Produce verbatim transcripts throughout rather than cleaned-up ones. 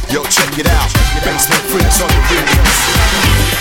Yo, check it out. Basement Freaks on the remix.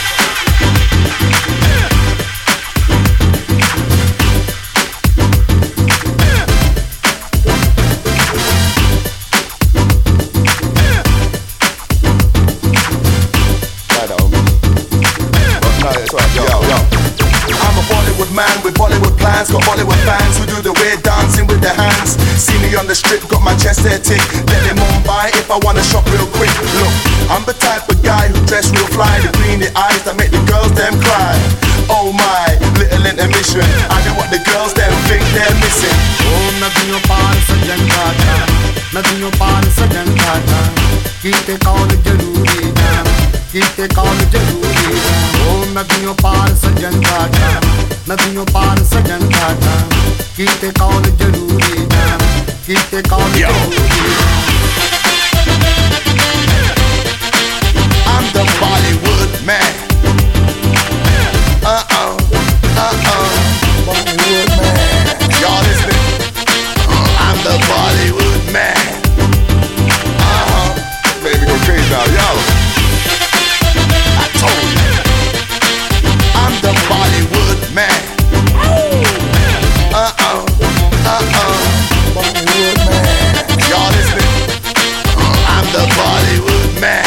Man with Bollywood plans, got Bollywood fans who do the weird dancing with their hands. See me on the strip, got my chest hair tick. Let them on by if I wanna shop real quick. Look, I'm the type of guy who dress real fly, the greeny eyes that make the girls them cry. Oh my, little intermission, I do what the girls them think they're missing. Oh, nadiyon paar sajan gata, nadiyon paar sajan gata, kite kaun jaruri na, kite kaun jaruri na. Oh, nadiyon paar sajan gata, nadiyon paar sajan gata, kite kaun jaruri na, kite kaun jaruri na. I'm the Bollywood man. Uh-oh, uh-oh, Bollywood man. Y'all listening? Uh, I'm the Bollywood man. Uh-huh. Baby, go crazy now, y'all. I told you. I'm the Bollywood man. Uh-oh, uh-oh, Bollywood man. Y'all listening? Uh, I'm the Bollywood man.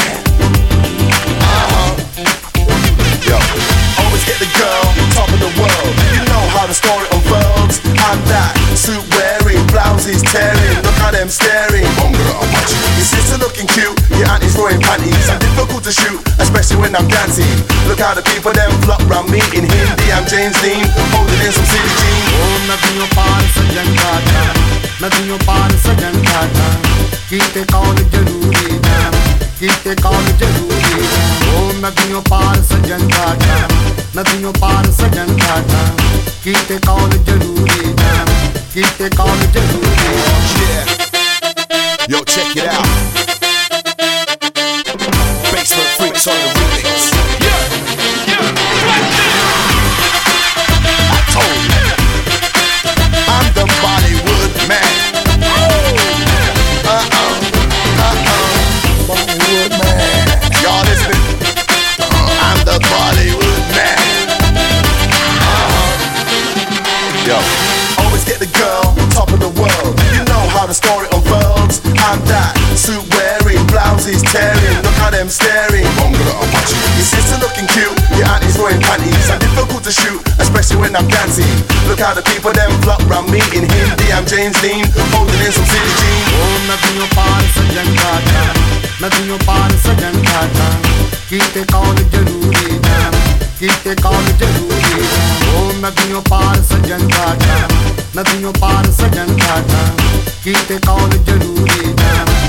Get the girl, top of the world. You know how the story unfolds. I'm that suit wearing, blouses tearing. Look how them staring. Your sister looking cute, your auntie's throwing panties. I'm difficult to shoot, especially when I'm dancing. Look how the people them flock round me in Hindi. I'm James Dean, holding in some silly jeans. Oh, nadiyon paar sajan gata, nadiyon paar sajan gata, kite kaun jaruri na, kite kaun jaruri na. Oh, nadiyon paar sajan gata, nadiyon paar sajan gata, kite kaun jaruri na, kite kaun jaruri na. Yeah. Yo, check it out. Basement Freaks on the remix. Yeah, yeah, right there. I told you, I'm the Bollywood man. Uh-oh, uh-oh, Bollywood man. Y'all listening? Uh, I'm the Bollywood man. Uh-huh. Yo, always get the girl, top of the world. You know how the story unfolds. I'm that suit wearing, blouses tearing. Look how them staring. Your sister looking cute, your auntie's wearing panties. I'm difficult to shoot, especially when I'm dancing. Look how the people them flock round me in Hindi. I'm James Dean, holding in some silly jeans. Oh, nadiyon paar sajan gata, nadiyon paar sajan gata, kite kaun jaruri na, kite kaun jaruri na. Oh, nadiyon paar sajan gata, nadiyon paar sajan gata, kite kaun jaruri na.